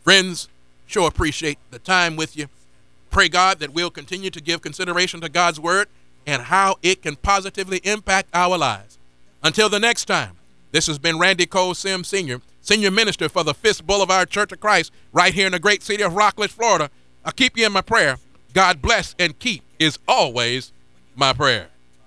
Friends, sure appreciate the time with you. Pray God that we'll continue to give consideration to God's word and how it can positively impact our lives. Until the next time, this has been Randy Cole Sims Sr., Senior Minister for the Fifth Boulevard Church of Christ, right here in the great city of Rockledge, Florida. I'll keep you in my prayer. God bless and keep is always my prayer.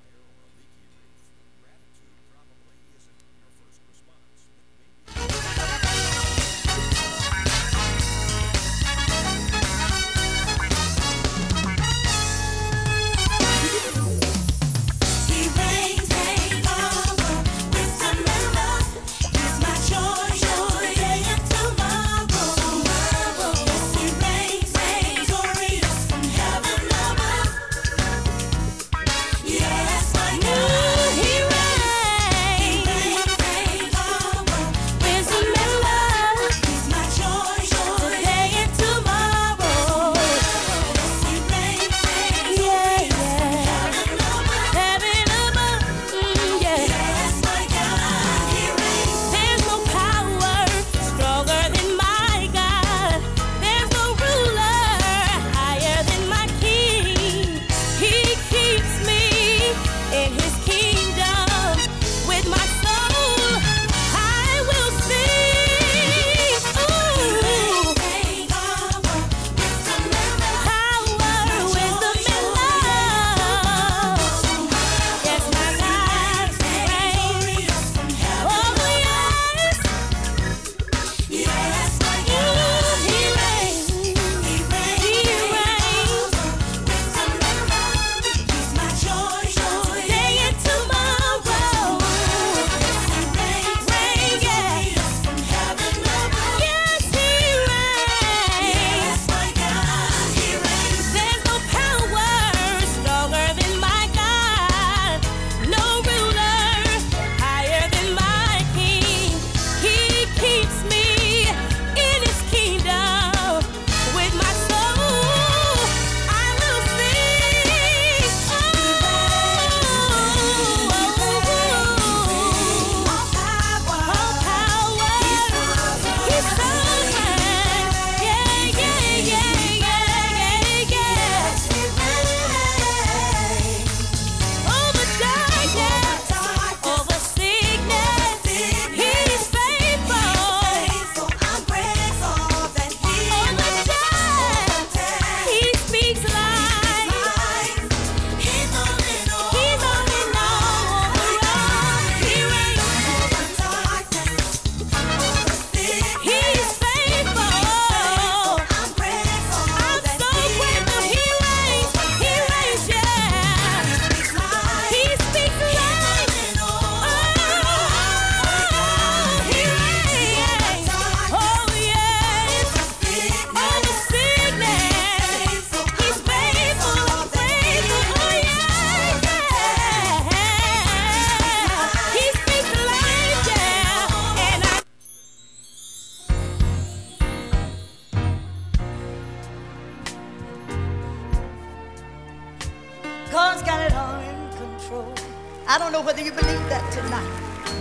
God's got it all in control. I don't know whether you believe that tonight.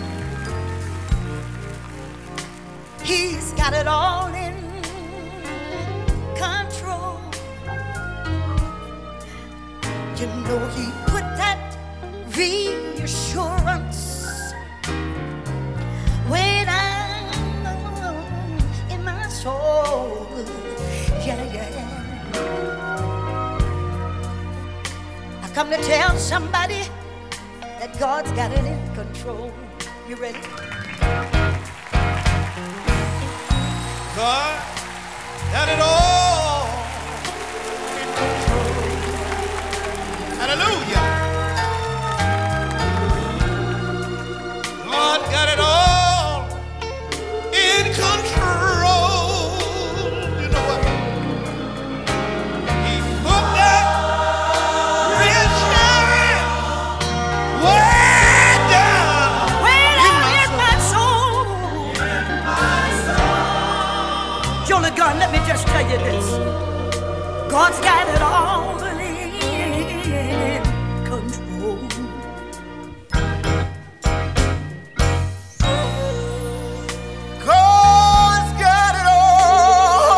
He's got it all in control. You know he put that reassurance way down in my soul. Yeah, yeah. I come to tell somebody that God's got it in control. You ready? God got it all in control. Hallelujah. God got it all in control. You know what? He put that reassurance way down in my soul. Jolie Gunn, let me just tell you this. God's got it all in control. God's got it all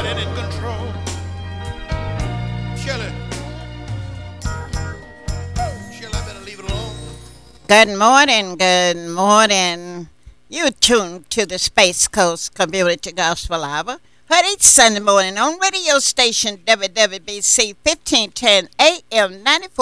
got it in control. Shirley, I better leave it alone. Good morning, good morning. You tuned to the Space Coast Community Gospel Hour. Heard each Sunday morning on radio station WWBC 1510 AM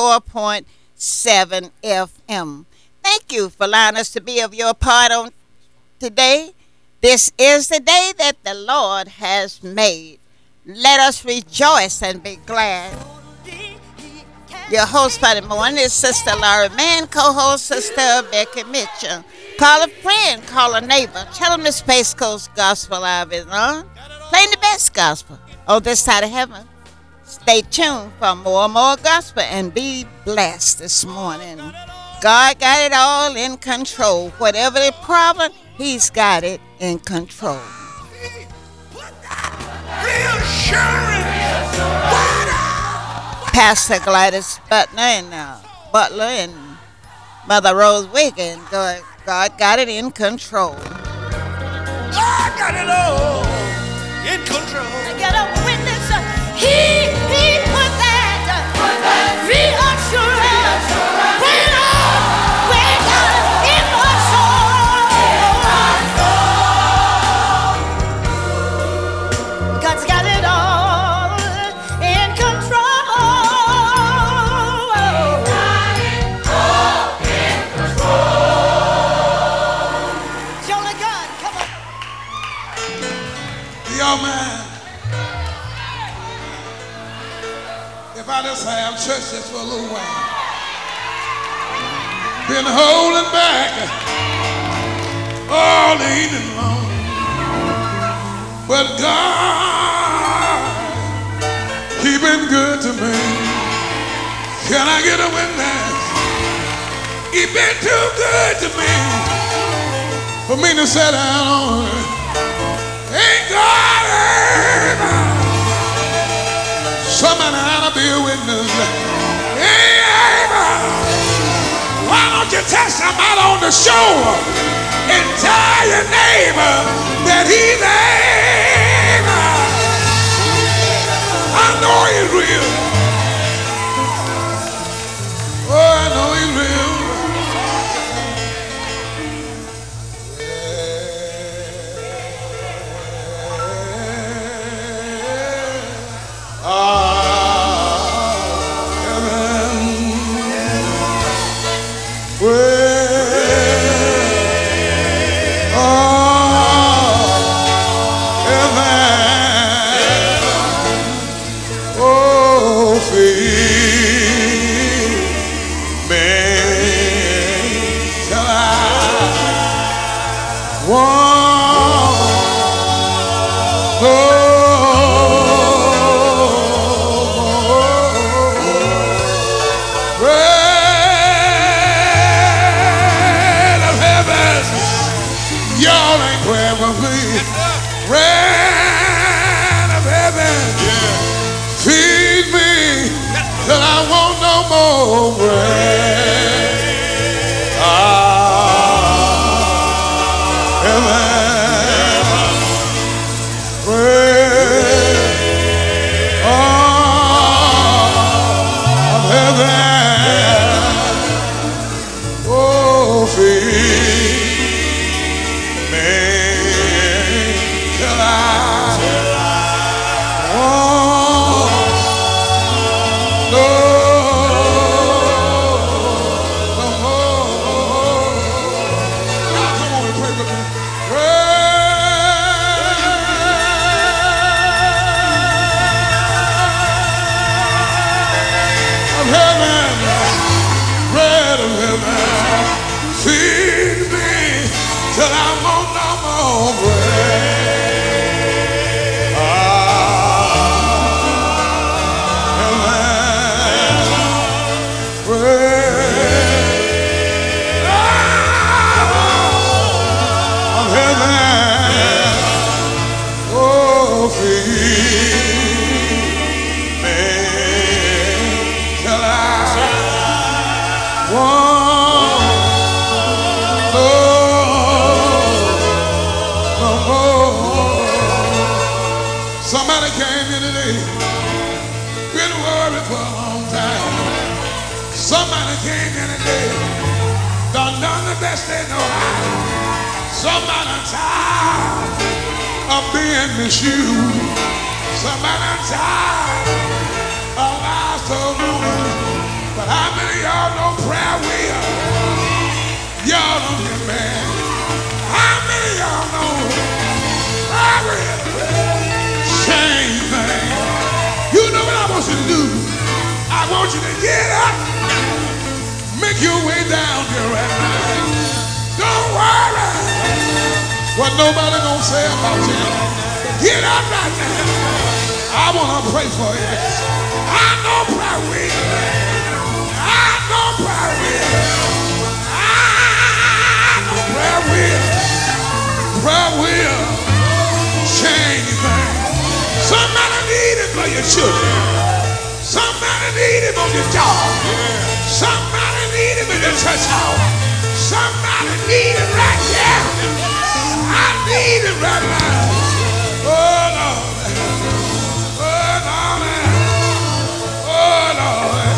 94.7 FM. Thank you for allowing us to be of your part on today. This is the day that the Lord has made. Let us rejoice and be glad. Your host for the morning is Sister Laura Mann, co-host Sister Becky Mitchell. Call a friend, call a neighbor. Tell them the Space Coast Gospel Hour is on. Playing the best gospel on this side of heaven. Stay tuned for more and more gospel and be blessed this morning. God got it all in control. Whatever the problem, He's got it in control. Pastor Gladys Butler and Mother Rose Wiggin, God got it in control. God got it all in control. I got a witness. He put that reassurance when God in my soul. God's got it all in control. Jonah God, come on. Yo, man. If I just have church just for a little while, been holding back all evening long, but God, He been good to me. Can I get a witness? He been too good to me for me to sit down on it. Ain't God able? Somebody ought to be a witness. Ain't able. Why don't you tell somebody on the shore and tell your neighbor that He's able? I know He's real. Oh, I know He's real. Somebody came in today, been worried for a long time. Somebody came in today, done the best they know how. Somebody tired of being misused. Somebody tired of lies told on. But how many of y'all know prayer will? Y'all don't get mad. How many of y'all know prayer will change things? You know what I want you to do? I want you to get up, make your way down here right now. Don't worry what nobody gonna say about you. Get up right now. I wanna pray for you. I know prayer will. I know prayer will. I know prayer will. Prayer will change things. Somebody need it for your children. Somebody need it on your job. Somebody need it in your church house. Somebody need it right here. I need it right now. Oh Lord. Oh Lord. Oh Lord.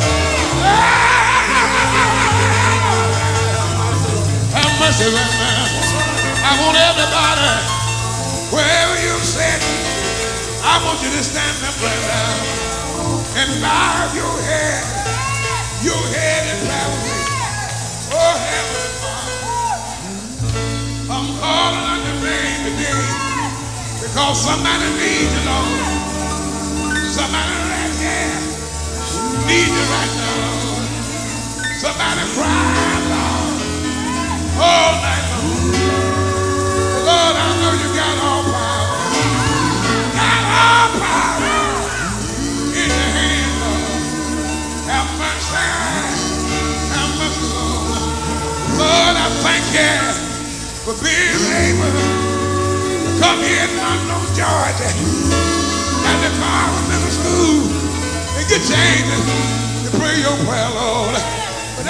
Have mercy right now. I want everybody, wherever you sit, I want you to stand up right now and bow your head in prayer with me. Oh Heavenly Father, I'm calling on your name today because somebody needs you, Lord. Somebody right here needs you right now, Lord. Somebody crying, Lord, all night long. Lord, I know you got all power. Got all power in your hand, Lord. Have mercy. Have mercy, Lord. Lord, I thank you for being able to come here in Monroe, Georgia, at the Carmen School and get changed to pray your prayer, Lord. But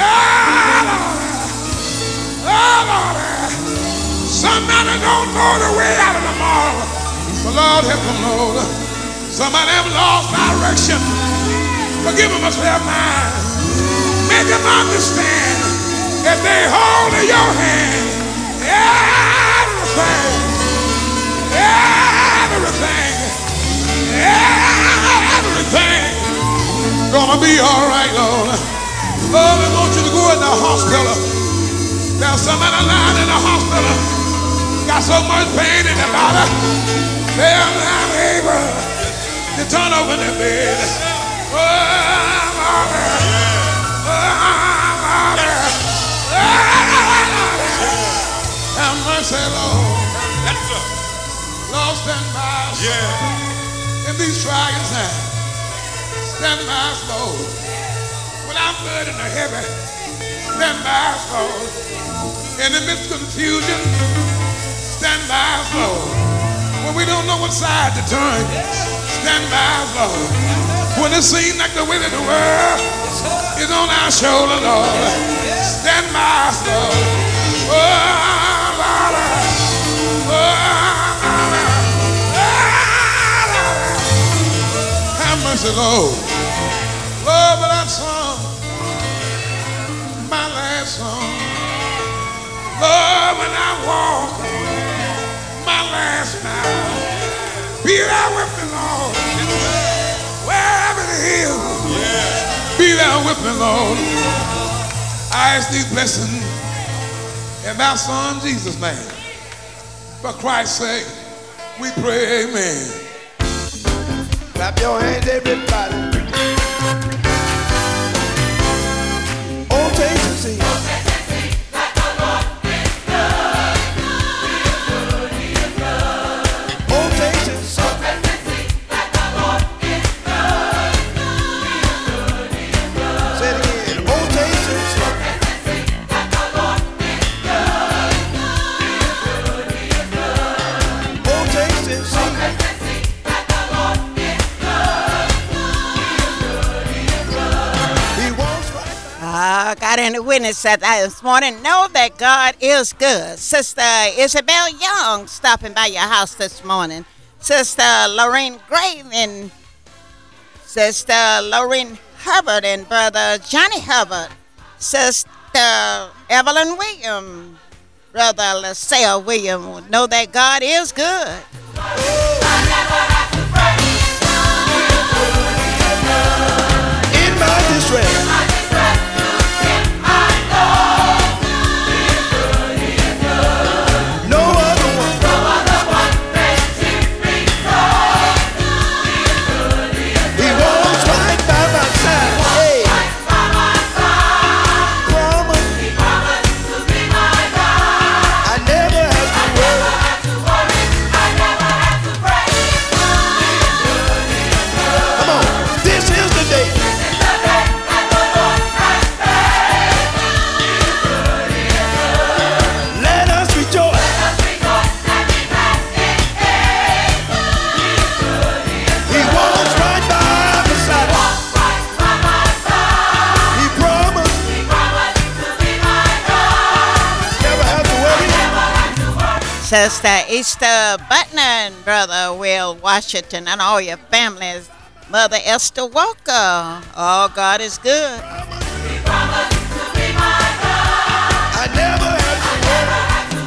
Lord, somebody don't know the way out of the mall. But Lord, help them, Lord. Somebody have lost direction. Forgive them of their mind. Make them understand if they hold in your hand, everything gonna be all right, Lord. Lord, we want you to go in the hospital. There's somebody lying in the hospital, got so much pain in their body, they're not able to turn over their bed. Oh, Lord. Have mercy, Lord. Lord, stand by us in these trying times. Stand by us, Lord. When I'm burdened or heavy, stand by us, Lord. In the midst of confusion, stand by us, Lord. When we don't know what side to turn, stand by us, Lord. When it seems like the weight of the world is on our shoulder, Lord, stand by us, Lord. Oh, Lord. Oh, Lord. Have mercy, Lord. Lord, but that song, my last song. Lord, when I walk my last mile, be thou with me, Lord. Wherever it is, be thou with me, Lord. I ask these blessings in thy Son Jesus' name. For Christ's sake, we pray, amen. Clap your hands, everybody. Oh, taste and see. Got any witness that this morning? Know that God is good. Sister Isabel Young stopping by your house this morning. Sister Lorraine Grave and Sister Lorraine Hubbard and Brother Johnny Hubbard. Sister Evelyn Williams, Brother LaSalle Williams. Know that God is good. In my distress. No other one. He walks right by my side. Hey. Promise. I never have to worry. Come on. This is the day. Let us rejoice. He walks right by my side. He promised. Never have to worry. Sister Easter Butler and Brother Will Washington and all your families. Mother Esther Walker. Oh, God is good. I never have to worry.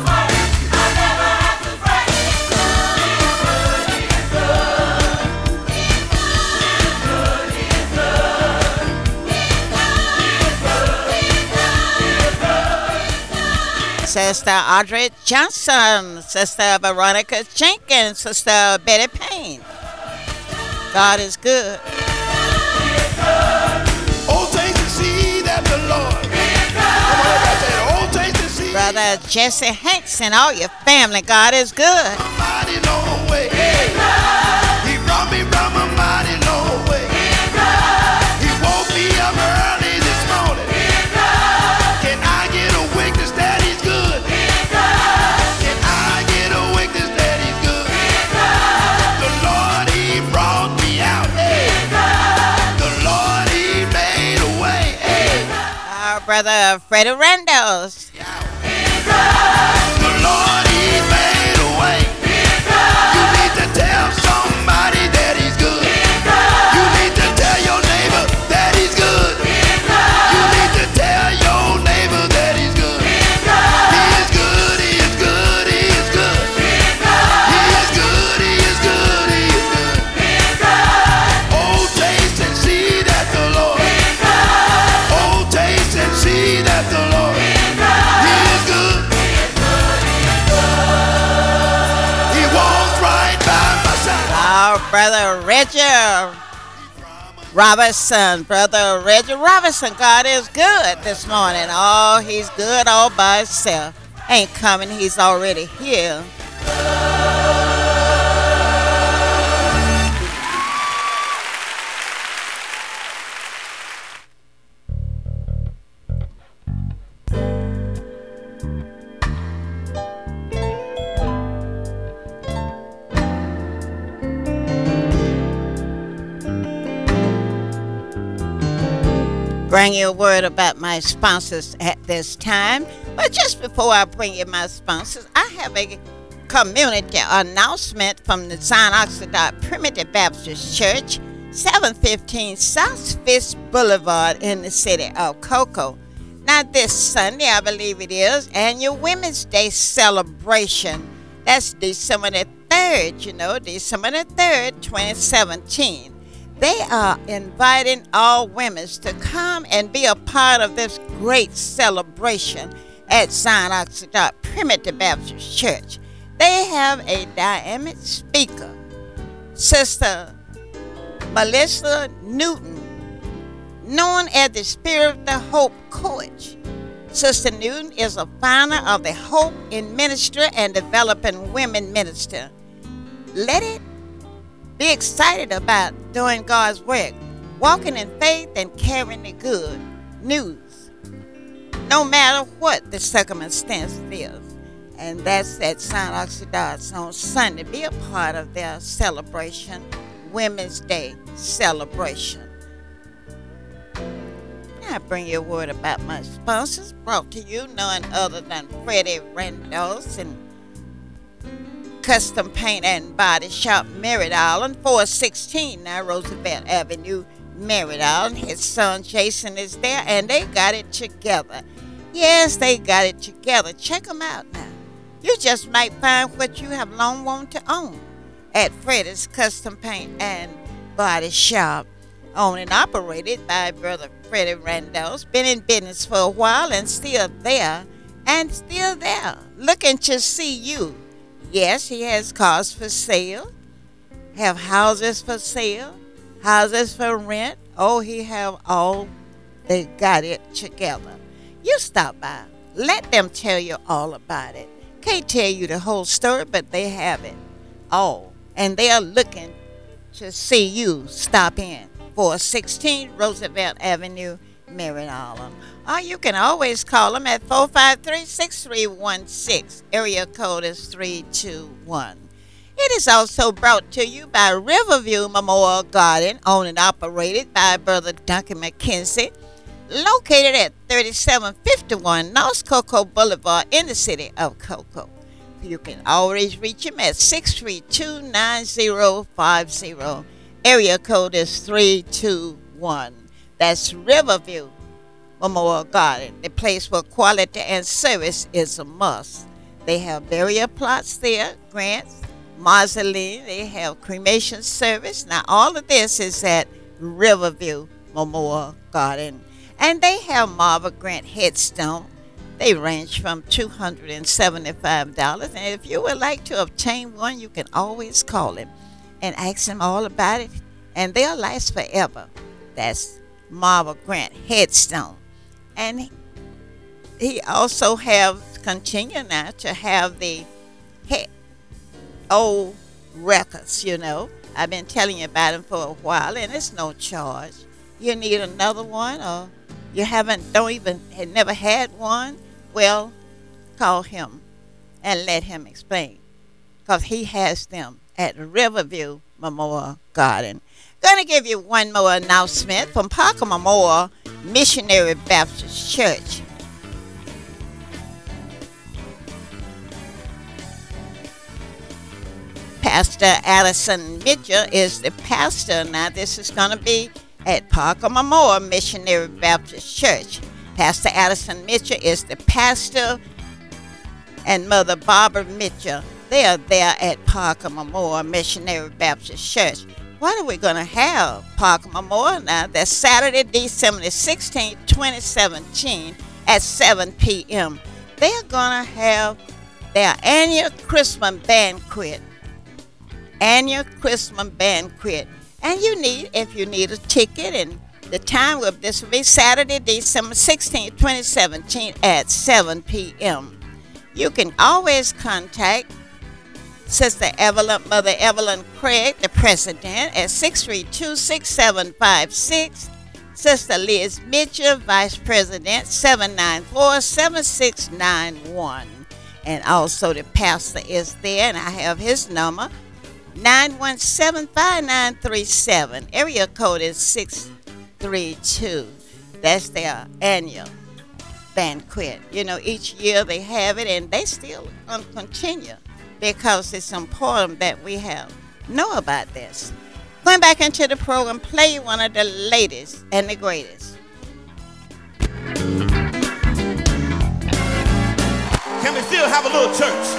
Sister Audrey Johnson, Sister Veronica Jenkins, Sister Betty Payne. God is good. Oh, taste and see that the Lord. Come on, everybody say it. Oh, taste and see. Brother Jesse Hanks and all your family, God is good. Mighty long way. He brought me from a mighty long way. He woke me up early this morning. Can I get a witness that he's good? Can I get a witness that he's good? The Lord, he brought me out. The Lord, he made a way. Our brother Freddie Randalls. The Lord, he made a way. You need to tell somebody that he's good. You need to tell your neighbor that he's good. You need to tell your neighbor that he's good. He is good, he is good, he is good. He is good, he is good, he is good. Oh, taste and see that the Lord. Oh, taste and see that the Lord. He is good. He walks right by my side. Our brother Reggie Robinson, brother Reggie Robinson, God is good this morning. Oh, he's good all by himself. Ain't coming, he's already here. Bring you a word about my sponsors at this time. But just before I bring you my sponsors, I have a community announcement from the Zion Oxidot Primitive Baptist Church, 715 South Fish Boulevard in the city of Cocoa. Now this Sunday, I believe it is, annual Women's Day celebration. That's December the 3rd, December the 3rd, 2017. They are inviting all women to come and be a part of this great celebration at Zion Oxidot Primitive Baptist Church. They have a dynamic speaker, Sister Melissa Newton, known as the Spirit of the Hope Coach. Sister Newton is a founder of the Hope in Ministry and Developing Women Minister. Let it be excited about doing God's work, walking in faith and carrying the good news, no matter what the circumstance is. And that's at St. Oxidot's on Sunday. Be a part of their celebration, Women's Day celebration. Now I bring you a word about my sponsors, brought to you none other than Freddie Randolph and Custom Paint and Body Shop, Merritt Island, 416 now Roosevelt Avenue, Merritt Island. His son Jason is there, and they got it together. Yes, they got it together. Check them out now. You just might find what you have long wanted to own at Freddie's Custom Paint and Body Shop, owned and operated by Brother Freddie Randall's. Been in business for a while and still there, looking to see you. Yes, he has cars for sale, have houses for sale, houses for rent. Oh, he have all. They got it together. You stop by. Let them tell you all about it. Can't tell you the whole story, but they have it all. And they are looking to see you stop in. 416 Roosevelt Avenue, Merritt Island. Or you can always call them at 453-6316. Area code is 321. It is also brought to you by Riverview Memorial Garden, owned and operated by Brother Duncan McKenzie, located at 3751 North Cocoa Boulevard in the city of Cocoa. You can always reach him at 632-9050. Area code is 321. That's Riverview Memorial Garden, the place where quality and service is a must. They have burial plots there, grants, mausoleum. They have cremation service. Now, all of this is at Riverview Memorial Garden. And they have Marva Grant headstone. They range from $275. And if you would like to obtain one, you can always call him and ask them all about it, and they'll last forever. That's Marva Grant headstone. And he also continue now to have the old records, you know. I've been telling you about them for a while, and it's no charge. You need another one, or you had never had one, well, call him and let him explain, because he has them at Riverview Memorial Garden. Going to give you one more announcement from Parker Memorial Missionary Baptist Church. Pastor Allison Mitchell is the pastor. Now, this is going to be at Parker Memorial Missionary Baptist Church. Pastor Allison Mitchell is the pastor, and Mother Barbara Mitchell. They are there at Parker Memorial Missionary Baptist Church. What are we going to have, Parker Memorial? Now, that's Saturday, December 16th, 2017 at 7 p.m. They're going to have their annual Christmas banquet. Annual Christmas banquet. And if you need a ticket, and the time of this will be Saturday, December 16th, 2017 at 7 p.m. You can always contact Sister Evelyn, Mother Evelyn Craig, the president, at 632-6756. Sister Liz Mitchell, vice president, 794-7691. And also the pastor is there, and I have his number, 917-5937. Area code is 632. That's their annual banquet. You know, each year they have it, and they still continue, because it's important that we know about this. Going back into the program, play you one of the latest and the greatest. Can we still have a little church?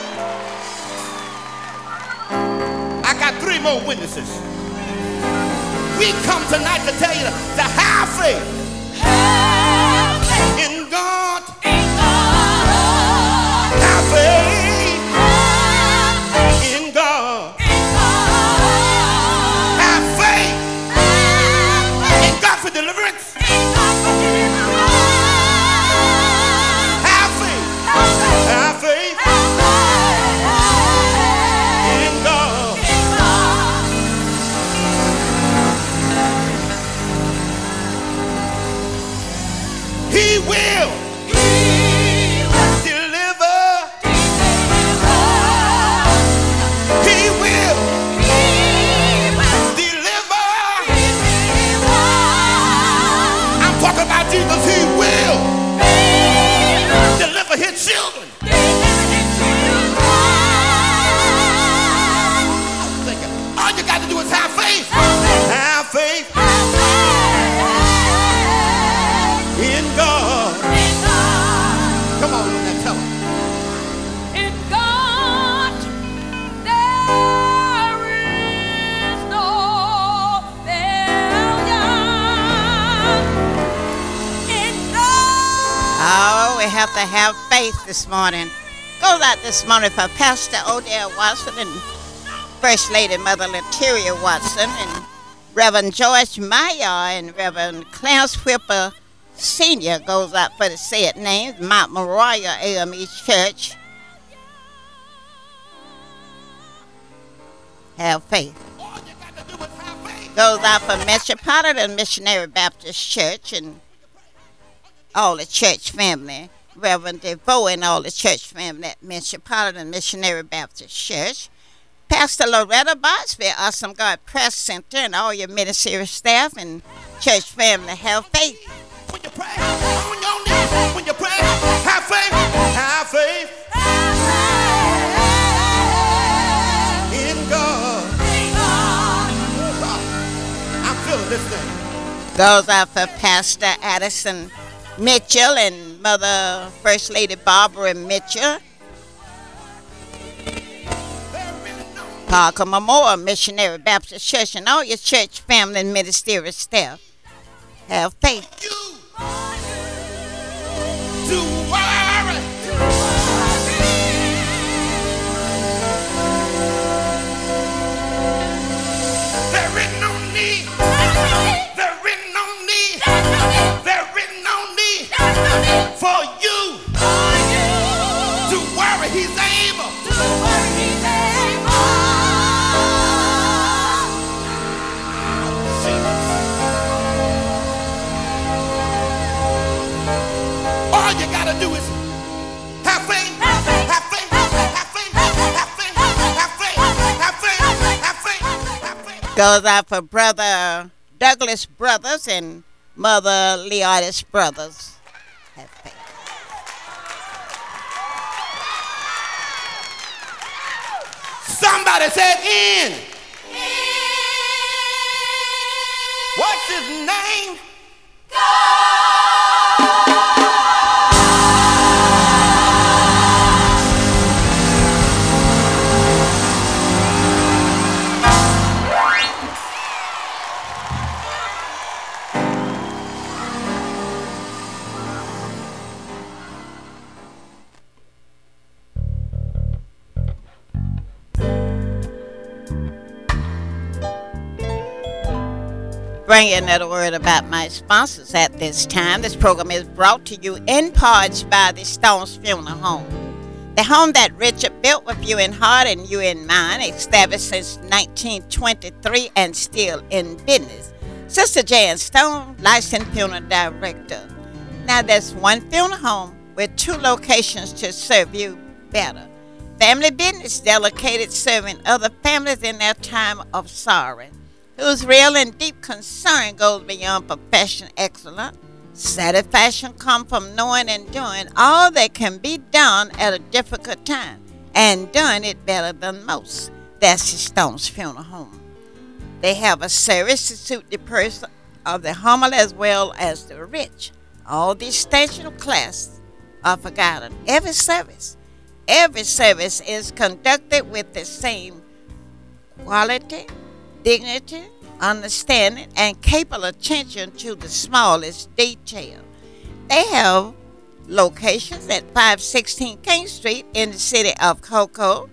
I got 3 more witnesses. We come tonight to tell you to have faith. Have faith in God. In God. Have faith. Have faith in God. In God. Have faith. Have faith in God for deliverance. In God for deliverance. Have faith. Have faith. Have faith. we have to have faith this morning. Goes out this morning for Pastor Odell Watson and First Lady Mother Latiria Watson and Reverend George Meyer and Reverend Clarence Whipper Sr. goes out for the said names, Mount Moriah AME Church. Have faith. Goes out for Metropolitan Missionary Baptist Church and all the church family. Reverend DeVoe and all the church family at Metropolitan Missionary Baptist Church. Pastor Loretta Bosby, Awesome God Press Center, and all your ministry staff and church family, have faith. When you pray on your knees, when you pray, have faith, have faith in God. I'm feeling this thing. Goes out for Pastor Addison Mitchell and Mother First Lady Barbara Mitchell. Parker Memorial Missionary Baptist Church and all your church family and ministerial staff. Have faith. You to worry. There is no need. There is no need. There is no need for you to worry. He's able. All you gotta do is have faith, have faith, have faith, have faith, have faith, have faith, have faith, have faith, have faith. Goes out for Brother Douglas Brothers and Mother Leotis Brothers. Have faith. Somebody said in. What's his name? Bring you another word about my sponsors at this time. This program is brought to you in parts by the Stones Funeral Home. The home that Richard built with you in heart and you in mind, established since 1923 and still in business. Sister Jan Stone, licensed funeral director. Now there's one funeral home with two locations to serve you better. Family business dedicated serving other families in their time of sorrow, whose real and deep concern goes beyond professional excellence. Satisfaction comes from knowing and doing all that can be done at a difficult time, and done it better than most. That's the Stones Funeral Home. They have a service to suit the person of the humble as well as the rich. All distinction of class are forgotten. Every service is conducted with the same quality, dignity, understanding, and capable attention to the smallest detail. They have locations at 516 King Street in the city of Cocoa,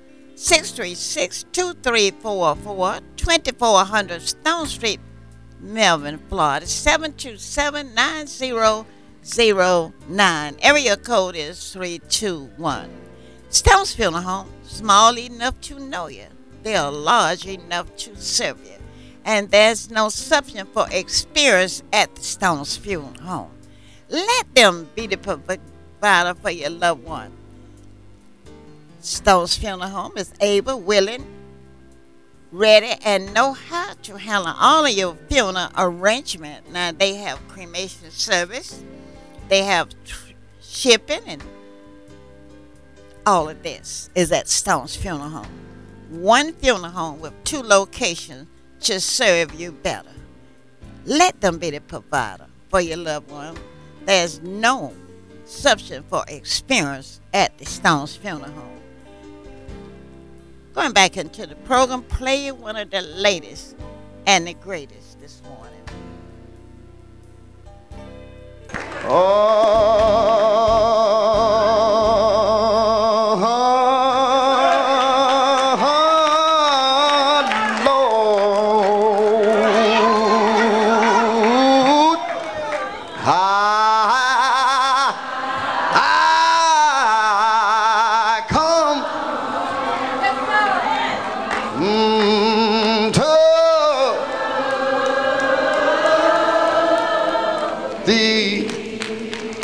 636-2344, 2400 Stone Street, Melvin, Florida, 727-9009. Area code is 321. Stones Funeral Home, small enough to know you. They are large enough to serve you. And there's no substitute for experience at the Stones Funeral Home. Let them be the provider for your loved one. Stones Funeral Home is able, willing, ready, and know how to handle all of your funeral arrangement. Now, they have cremation service. They have shipping, and all of this is at Stones Funeral Home. One funeral home with two locations to serve you better. Let them be the provider for your loved one. There's no substitute for experience at the Stones Funeral Home. Going back into the program, play you one of the latest and the greatest this morning. Oh.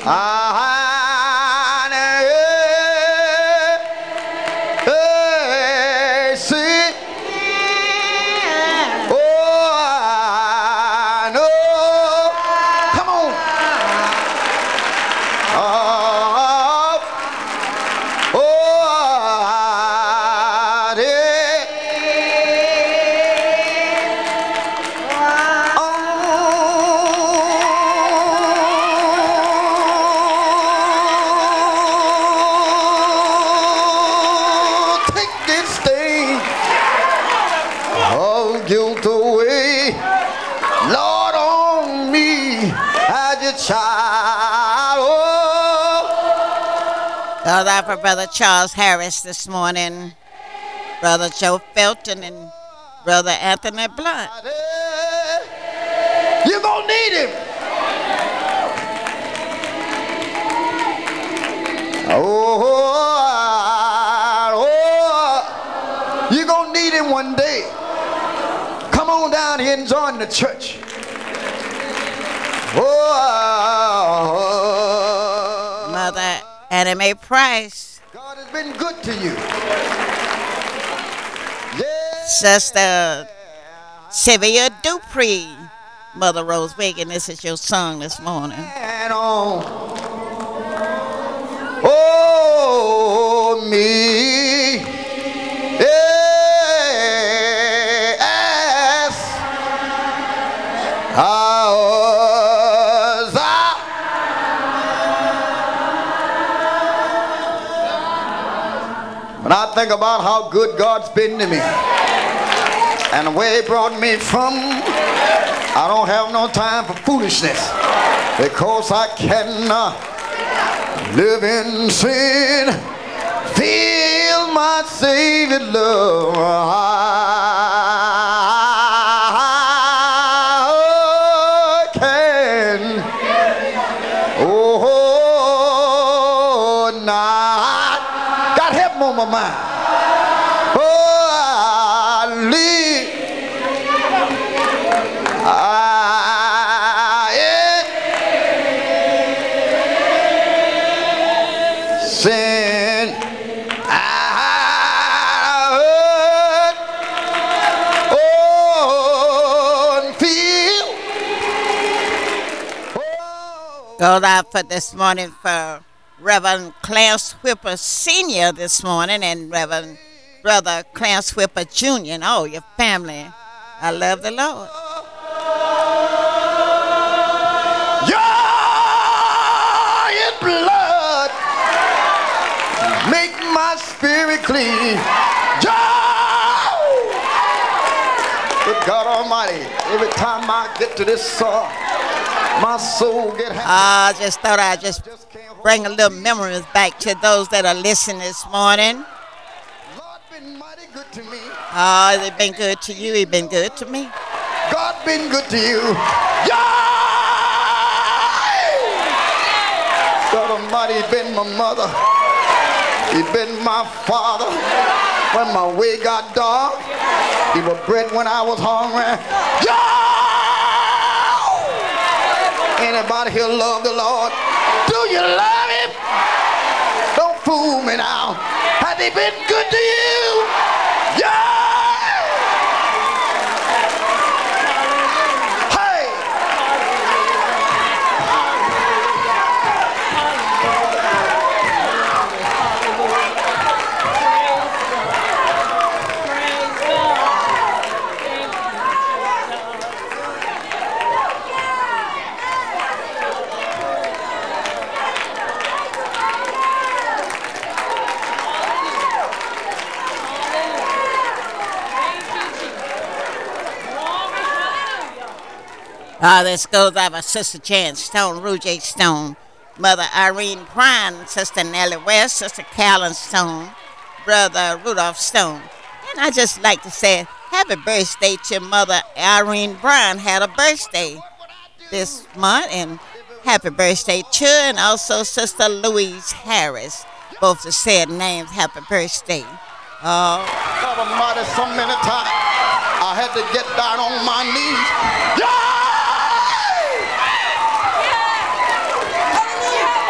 See, oh, I know. Come on. Take this stain of guilt away, Lord, on me as your child. Oh. Called out for Brother Charles Harris this morning, Brother Joe Felton, and Brother Anthony Blunt. You're gonna need him. Oh, you're gonna need him one day. Come on down here and join the church. Oh, Mother Annie Mae Price, God has been good to you. Yeah. Sister Sylvia Dupree, Mother Rose Wiggin, this is your song this morning. And on. Oh, me. Yes. I was out. When I think about how good God's been to me and where he brought me from, I don't have no time for foolishness, because I cannot live in sin. Feel my Savior love. I can. Oh, not. Got heaven on my mind. Oh, I live. Sin, I heard, oh, and feel. Called out for this morning for Reverend Clarence Whipper Sr. this morning, and Reverend Brother Clarence Whipper Jr. and all your family. I love the Lord. Your blood make my spirit clean. Good God Almighty, every time I get to this song, my soul get happy. I just thought I'd just bring a little memories back to those that are listening this morning. Lord been mighty good to me. Oh, they've been good to you. He's been good to me. God been good to you. God Almighty, he been my mother. He been my father when my way got dark. He was bread when I was hungry. Anybody here love the Lord? Do you love him? Don't fool me now. Has he been good to you? Hey! This goes out for Sister Jan Stone, Rouge H. Stone, Mother Irene Bryan, Sister Nellie West, Sister Callan Stone, Brother Rudolph Stone. And I just like to say happy birthday to Mother Irene Bryan. Had a birthday this month, and happy birthday to, and also Sister Louise Harris. Both the said names, happy birthday. God Almighty, so many times I had to get down on my knees.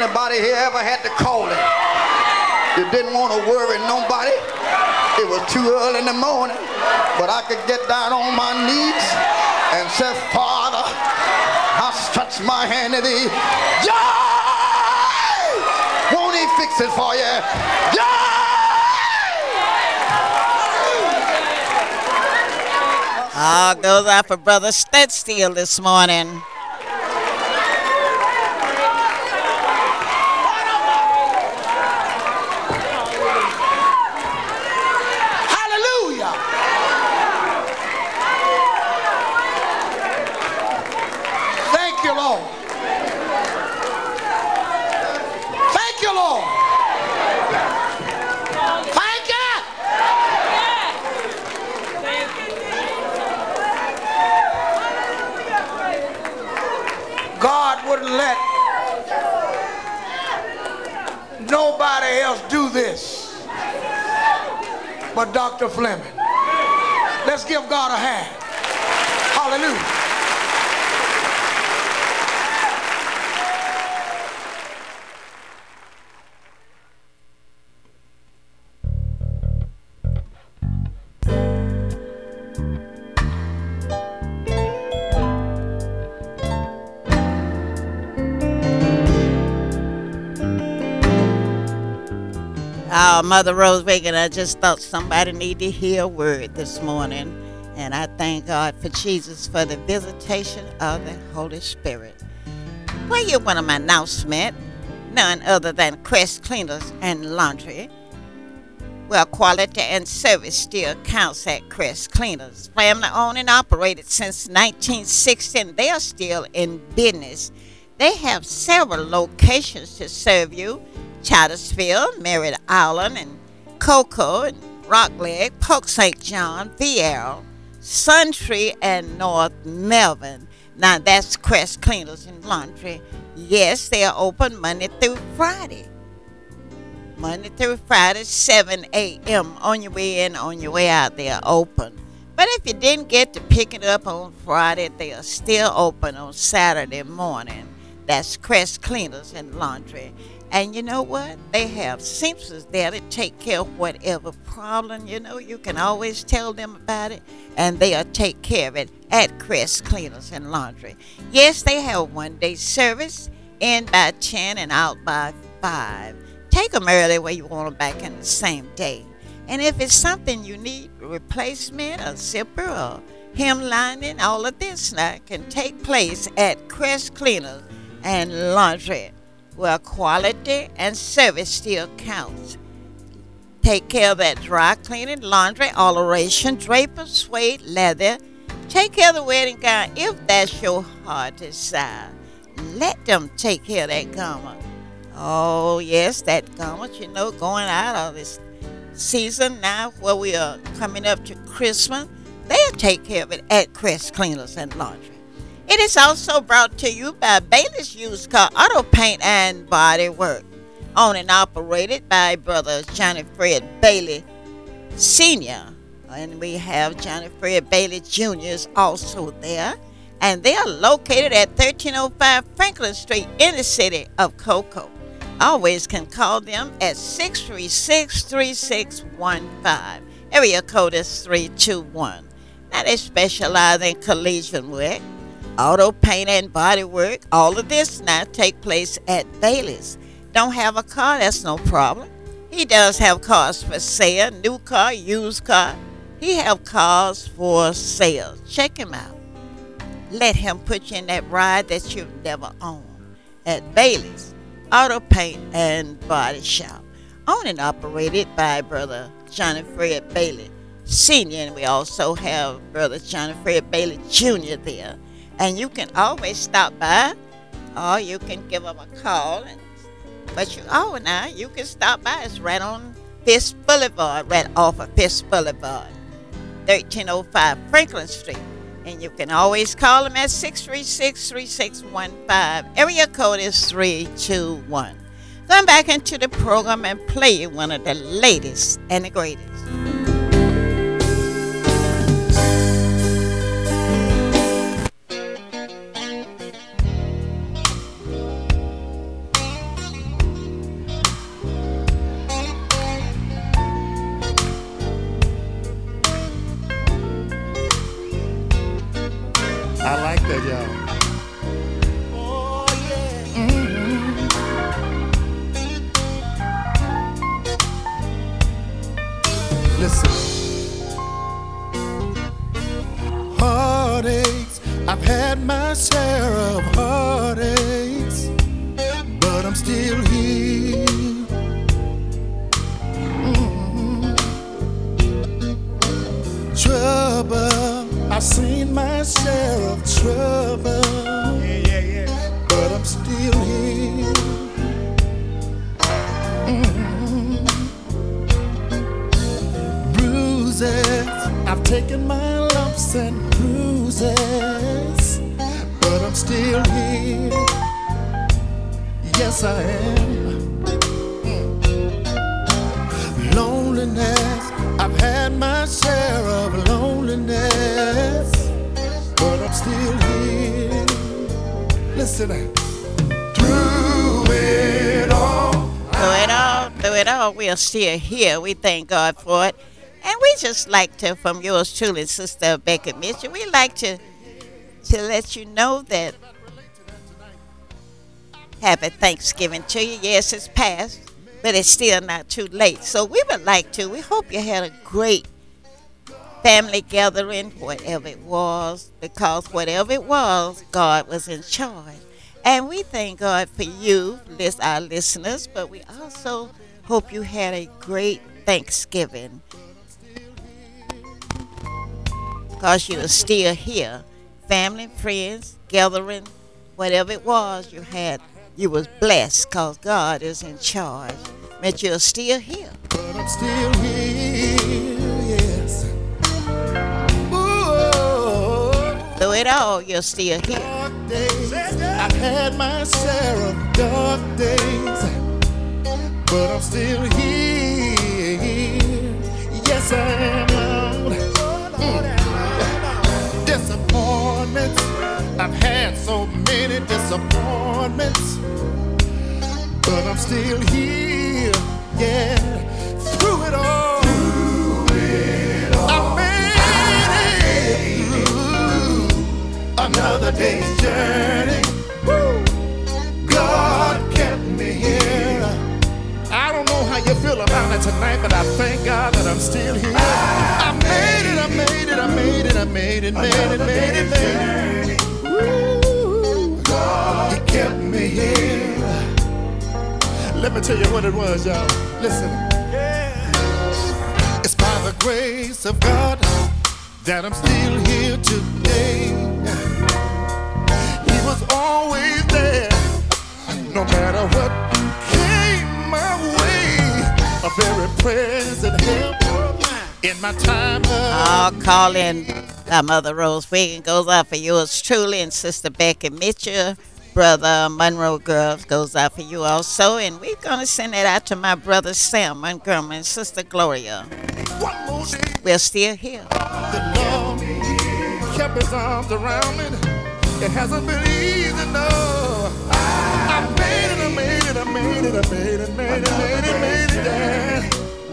Anybody here ever had to call him? You didn't want to worry nobody. It was too early in the morning, but I could get down on my knees and say, Father, I stretch my hand to thee. Joy! Won't he fix it for you? Joy! All goes out for Brother Steadstill this morning. Wouldn't let nobody else do this but Dr. Fleming. Let's give God a hand. Hallelujah. Mother Rose Reagan, I just thought somebody needed to hear a word this morning. And I thank God for Jesus for the visitation of the Holy Spirit. Well, you want an announcement, none other than Crest Cleaners and Laundry. Well, quality and service still counts at Crest Cleaners. Family owned and operated since 1960, and they are still in business. They have several locations to serve you. Chattersville, Merritt Island, and Cocoa, and Rockledge, Polk St. John, Vieira, Suntree, and North Melvin. Now that's Crest Cleaners and Laundry. Yes, they are open Monday through Friday. Monday through Friday, 7 a.m. On your way in, on your way out, they are open. But if you didn't get to pick it up on Friday, they are still open on Saturday morning. That's Crest Cleaners and Laundry. And you know what? They have seamsters there to take care of whatever problem, you can always tell them about it, and they'll take care of it at Crest Cleaners and Laundry. Yes, they have one-day service, in by 10 and out by 5. Take them early where you want them back in the same day. And if it's something you need, a replacement, a zipper, or hem lining, all of this now can take place at Crest Cleaners and Laundry. Well, quality and service still counts. Take care of that dry cleaning, laundry, alteration, draper, suede, leather. Take care of the wedding gown if that's your heart desire. Let them take care of that garment. Oh, yes, that garment, going out of this season now where we are coming up to Christmas. They'll take care of it at Crest Cleaners and Laundry. It is also brought to you by Bailey's Used Car Auto Paint and Body Work. Owned and operated by Brother Johnny Fred Bailey Sr. And we have Johnny Fred Bailey Jr. is also there. And they are located at 1305 Franklin Street in the city of Cocoa. Always can call them at 636-3615. Area code is 321. Now they specialize in collision work, auto paint and body work. All of this now take place at Bailey's. Don't have a car? That's no problem. He does have cars for sale, new car, used car. He have cars for sale. Check him out. Let him put you in that ride that you've never owned at Bailey's Auto Paint and Body Shop. Owned and operated by Brother Johnny Fred Bailey Sr. And we also have Brother Johnny Fred Bailey Jr. there. And you can always stop by, or you can give them a call. But you can stop by. It's right on Fisk Boulevard, right off of Fisk Boulevard, 1305 Franklin Street. And you can always call them at 636-3615. Area code is 321. Going back into the program and play you one of the latest and the greatest. I like that, y'all. Listen. Heartaches, I've had my share of heartaches, but I'm still here. Trouble, I've seen my share of trouble, but I'm still here. Bruises, I've taken my lumps and bruises, but I'm still here. Yes, I am. Loneliness, I've had my share of loneliness, but I'm still here. Listen, through it all. Through it all, we are still here. We thank God for it. And we just like to, from yours truly, Sister Becky Mitchell, we like to let you know that happy Thanksgiving to you. Yes, it's past, but it's still not too late. So we hope you had a great family gathering, whatever it was, because whatever it was, God was in charge. And we thank God for you, our listeners, but we also hope you had a great Thanksgiving, because you are still here. Family, friends, gathering, whatever it was you had, you was blessed because God is in charge. But you're still here. But I'm still here, yes. Ooh, Through it all, you're still here. dark days, I've had my share of dark days, but I'm still here. Yes, I am. Disappointments, I've had so many disappointments, but I'm still here. Yeah, through it all, I made it through another day's journey. Woo. God kept me here. I don't know how you feel about it tonight, but I thank God that I'm still here. I made it, I made it, I made it, I made it, made it. Woo. God, He kept me here. Let me tell you what it was, y'all. Listen. It's by the grace of God that I'm still here today. He was always there, no matter what came my way. A very present help in my time of I'll call in Mother Rose Wiggin goes out for yours truly, and Sister Becky Mitchell, Brother Monroe Girls goes out for you also. And we're going to send it out to my brother Sam Montgomery and Sister Gloria. one more day. We're still here. The Lord kept His arms around me. It hasn't been easy, no. I made it, I made it, I made it, I made it, made it, made it, made it, yeah.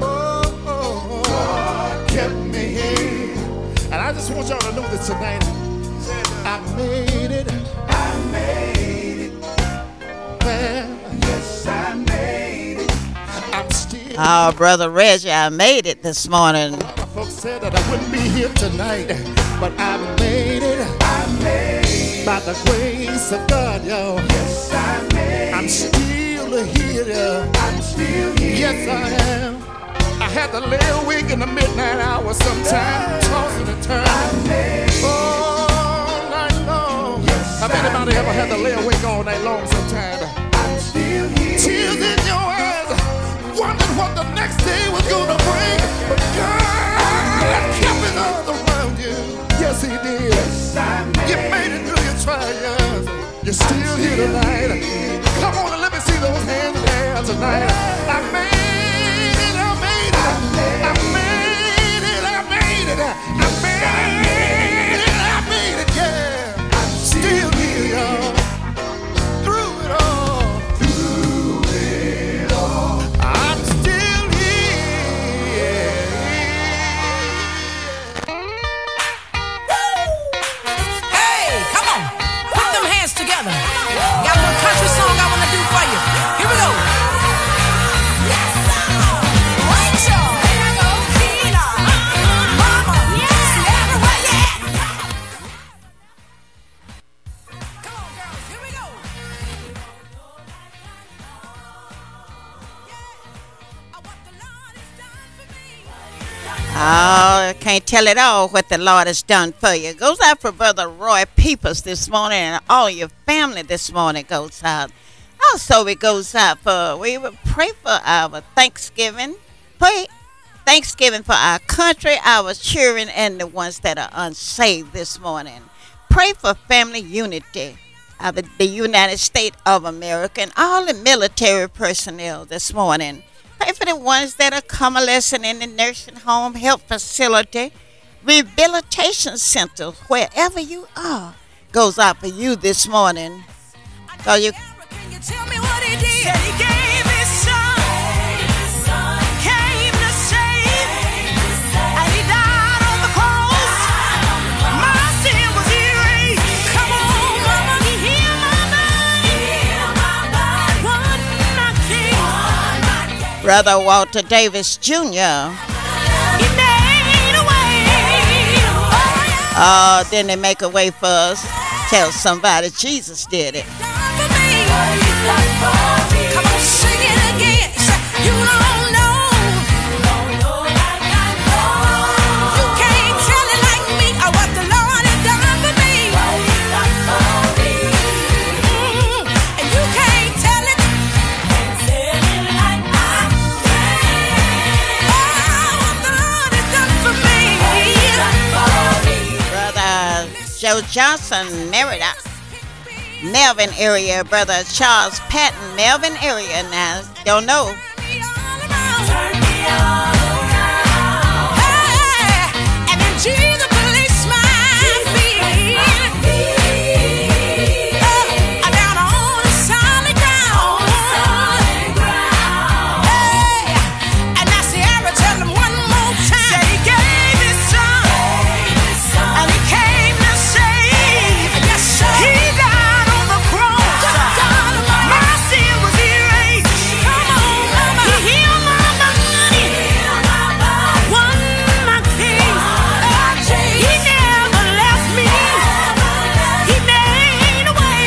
Oh, God kept me here. And I just want y'all to know this tonight. I made it. I made it. Well, yes, I made it. I'm still. Oh, Brother Reggie, I made it this morning. A lot of folks said that I wouldn't be here tonight, but I made it. I made it. By the grace of God, y'all. Yes, I made it. I'm still here, y'all. I'm still here. Yes, I am. I had to lay awake in the midnight hour sometime, tossing and turning. I made it. All night long. Yes, have anybody ever had to lay awake all night long sometime? I'm still here. Tears in your eyes, wondering what the next day was gonna bring. But God kept His arms around you. Yes, He did. Yes, you made it through your trials. You're still here tonight. Come on and let me see those hands in the air tonight. I made it. I made it. I made it. I made it. I made it. I made it. Yeah. I'm still here, y'all. Through it all. Through it all. I'm still here. Oh, I can't tell it all what the Lord has done for you. Goes out for Brother Roy Peoples this morning, and all your family this morning goes out. Also, it goes out for, we will pray for our Thanksgiving. Pray Thanksgiving for our country, our children, and the ones that are unsaved this morning. Pray for family unity of the United States of America and all the military personnel this morning. Pray for the ones that are convalescing in the nursing home, health facility, rehabilitation centers, wherever you are, goes out for you this morning. So you Can you tell me what he did? Said he gave his son, came to save, and he died on the cross. My sin was erased. Come on, mama, he healed my body. Won my king. Brother Walter Davis Jr. He made a way. Oh, then they make a way for us. Tell somebody Jesus did it. Come on, sing it again. Say, you don't know. You can't tell it like me or what the Lord has done for me. And you can't tell it like I can. Oh, what the Lord has done for me. Brother Joe Johnson, Melvin area. Brother Charles Patton, Melvin area. Now, don't know. Turn me all around. Hey, and then Jesus released my feet. Down on the solid ground. Hey, and now Sierra, tell him one more time. Say he gave his son, and he came to save. Yes, sir. He died on the cross. My sin was erased. Come on, mama. He healed my body. Won my king. He never left me. He made a way.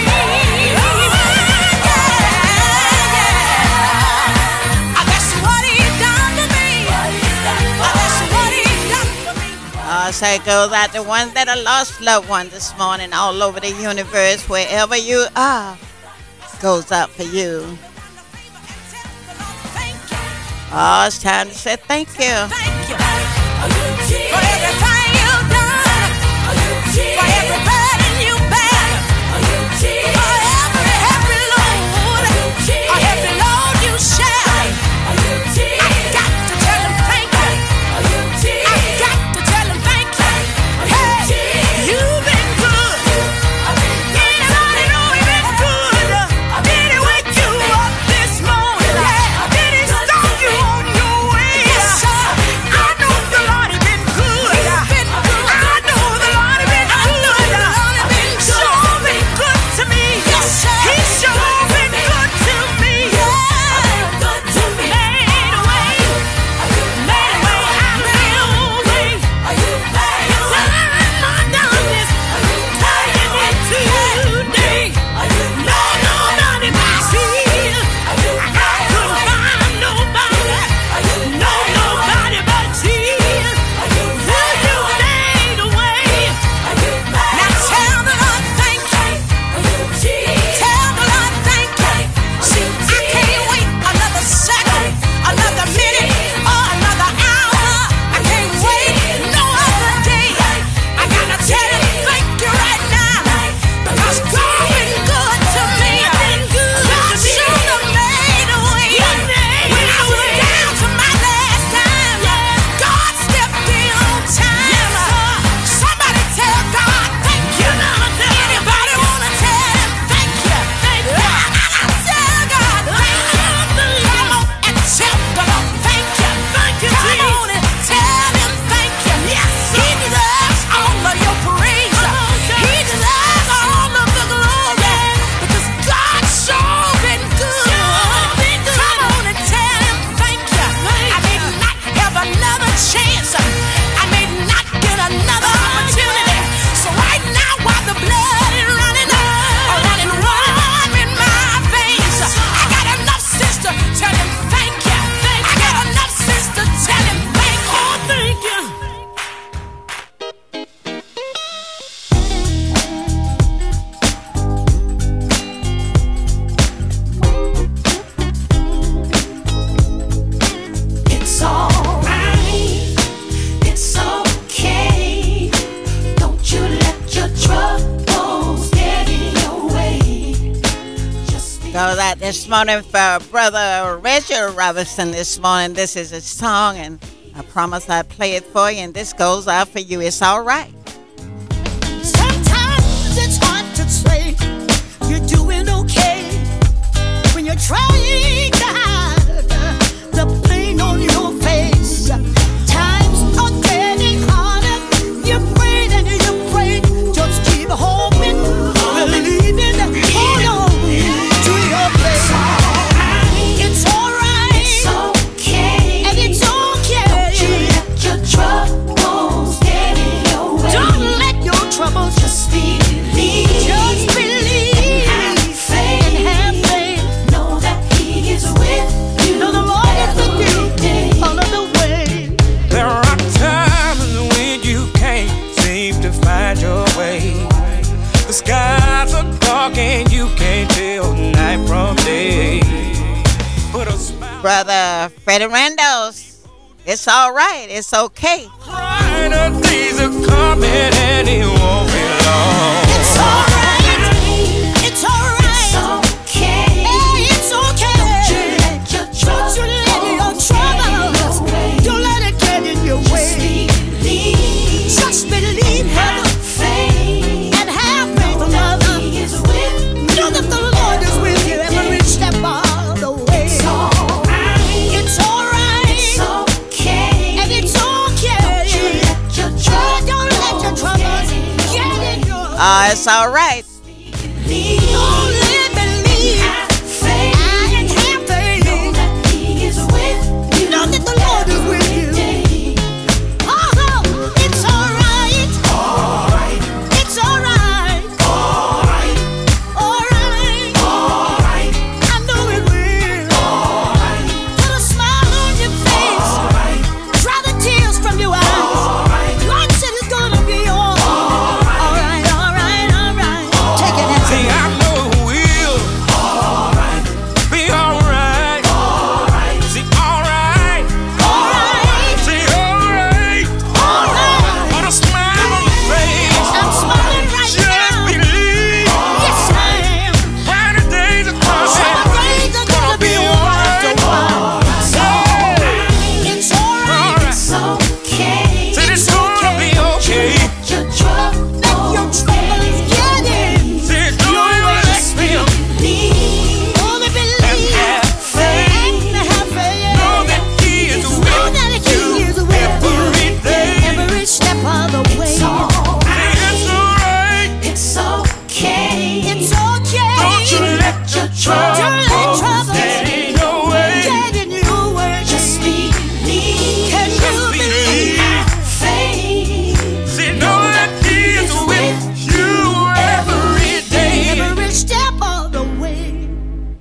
That's what he done for me. That's what he done for me. So it goes out to ones that are lost loved ones this morning all over the universe, wherever you are, goes out for you. Oh, it's time to say thank you. Thank you for everything you've done, for every burden you bear, for every load, or every load you share. I got to tell him thank you. I got to tell him thank you. Hey, you've been good. Anybody know he's been good? Did he wake you up this morning? Did he start you on your way? Yes, sir. I know the Lord has been good. I know the Lord has been good. Goes out this morning for Brother Reginald Robinson this morning. This is a song, and I promise I'd play it for you, and this goes out for you. It's all right. Sometimes it's hard to say you're doing okay when you're trying to hide the pain on your face. Times are getting harder. You pray and you pray. Just keep hoping, believing. Hold on to your place. It's alright. It's okay. And it's okay. Don't you let your troubles get in your way. Don't let your troubles just believe. Just believe. And have faith. And have faith. Know that He is with you. Know the Lord is with you all of the way. There are times when you can't seem to find your way. The skies are dark and you can't tell night from day. Put a smile. Brother Freddie Randolph, it's all right. It's okay. Brighter days are coming and it won't be long. It's alright. It's alright. It's okay. Hey, it's okay. Don't you let your troubles. Don't let it get in your way. Just believe, brother. And have faith, mother. Know that the Lord is with you every step of the way. It's alright. It's okay. And it's okay. Don't let your troubles get in your way. It's all right. Only believe and have faith. Know that the Lord is with you. Oh, it's alright. It's alright. Alright. I know it will. Put a smile on your face. Dry the tears from your eyes. God said it's gonna be alright. Take it and See, I know it will be alright. See, alright. See, alright. Put a smile on your face. I'm smiling right Just now. believe. Yes, I am. Brighter days are coming. Days are gonna be alright. It's alright. It's okay. Said it's gonna be okay. Let your troubles get in. Said do it like me. Only believe have faith. and have faith. Know that He is Know with that He you is with every you day. every step of the way. Say it's alright. It's okay. It's okay. Don't you let your troubles get in your way. Get in your way. Just believe. Can you believe? Faith. See, know that He is with you every day. Every step of the way.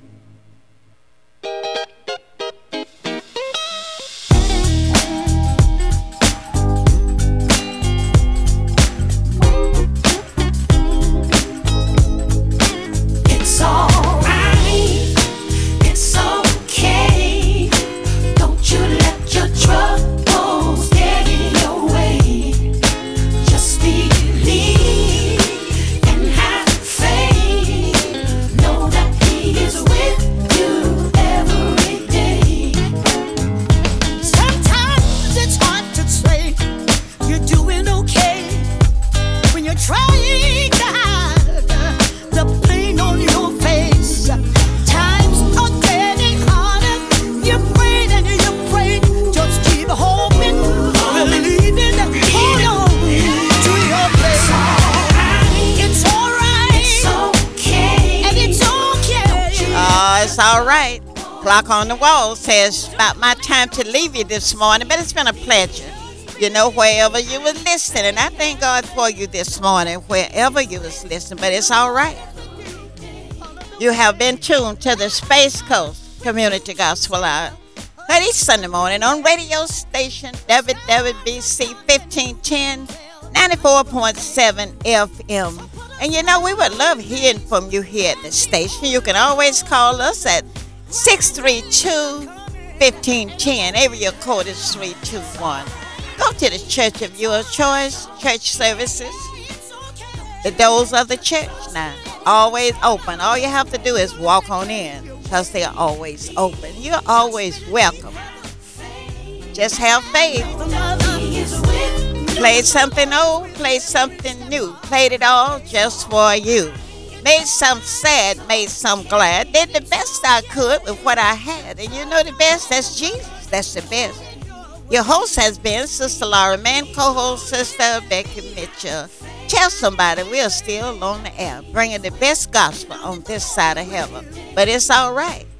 It's alright. It's okay. Don't you let your troubles get in your way. Just believe and have faith. Know that He is with you every day. Sometimes it's hard to say you're doing okay when you're trying to hide the pain on your face. Times are getting harder. You pray and you pray. Just keep hoping, believing. Hold on to your place. It's alright. It's okay. And it's okay. It's all right. Clock on the wall says about my time to leave you this morning, but it's been a pleasure. You know, wherever you was listening, and I thank God for you this morning, wherever you was listening, but it's all right. You have been tuned to the Space Coast Community Gospel Hour. But each Sunday morning on radio station WWBC 1510, 94.7 FM. And you know, we would love hearing from you here at the station. You can always call us at 632-1510. Area code is 321. Go to the church of your choice, church services. The doors of the church now always open. All you have to do is walk on in because they're always open. You're always welcome. Just have faith. Played something old, played something new. Played it all just for you. Made some sad, made some glad. Did the best I could with what I had. And you know the best? That's Jesus. That's the best. Your host has been Sister Laura Mann, co-host Sister Becky Mitchell. Tell somebody we're still on the air, bringing the best gospel on this side of heaven. But it's all right.